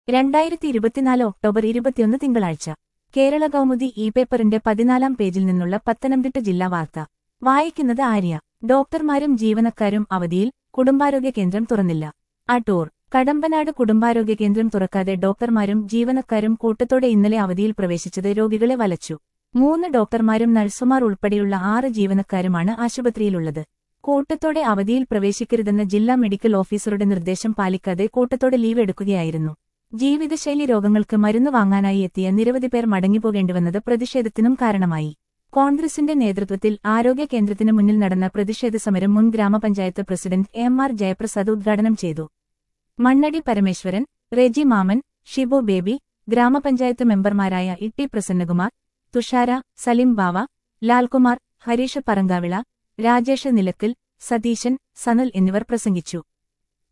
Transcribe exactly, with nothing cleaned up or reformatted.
രണ്ടായിരത്തി ഇരുപത്തിനാല് ഒക്ടോബർ ഇരുപത്തിയൊന്ന് തിങ്കളാഴ്ച കേരള കൗമുദി ഇ പേപ്പറിന്റെ പതിനാലാം പേജിൽ നിന്നുള്ള പത്തനംതിട്ട ജില്ലാ വാർത്ത വായിക്കുന്നത് ആര്യ. ഡോക്ടർമാരും ജീവനക്കാരും അവധിയിൽ, കുടുംബാരോഗ്യ കേന്ദ്രം തുറന്നില്ല. അടൂർ. കടമ്പനാട് കുടുംബാരോഗ്യ കേന്ദ്രം തുറക്കാതെ ഡോക്ടർമാരും ജീവനക്കാരും കൂട്ടത്തോടെ ഇന്നലെ അവധിയിൽ പ്രവേശിച്ചത് രോഗികളെ വലച്ചു. മൂന്ന് ഡോക്ടർമാരും നഴ്സുമാർ ഉൾപ്പെടെയുള്ള ആറ് ജീവനക്കാരുമാണ് ആശുപത്രിയിലുള്ളത്. കൂട്ടത്തോടെ അവധിയിൽ പ്രവേശിക്കരുതെന്ന ജില്ലാ മെഡിക്കൽ ഓഫീസറുടെ നിർദ്ദേശം പാലിക്കാതെ കൂട്ടത്തോടെ ലീവ് എടുക്കുകയായിരുന്നു. ജീവിതശൈലി രോഗങ്ങൾക്ക് മരുന്ന് വാങ്ങാനായി എത്തിയ നിരവധി പേർ മടങ്ങിപ്പോകേണ്ടിവന്നത് പ്രതിഷേധത്തിനും കാരണമായി. കോൺഗ്രസിന്റെ നേതൃത്വത്തിൽ ആരോഗ്യ കേന്ദ്രത്തിന് മുന്നിൽ നടന്ന പ്രതിഷേധ സമരം മുൻ ഗ്രാമപഞ്ചായത്ത് പ്രസിഡന്റ് എം ആർ ജയപ്രസാദ് ഉദ്ഘാടനം ചെയ്തു. മണ്ണടി പരമേശ്വരൻ, റെജി മാമൻ, ഷിബു ബേബി, ഗ്രാമപഞ്ചായത്ത് മെമ്പർമാരായ ഇട്ടി പ്രസന്നകുമാർ, തുഷാര, സലിം ബാവ, ലാൽകുമാർ, ഹരീഷ് പറങ്കാവിള, രാജേഷ് നിലക്കൽ, സതീശൻ, സനൽ എന്നിവർ പ്രസംഗിച്ചു.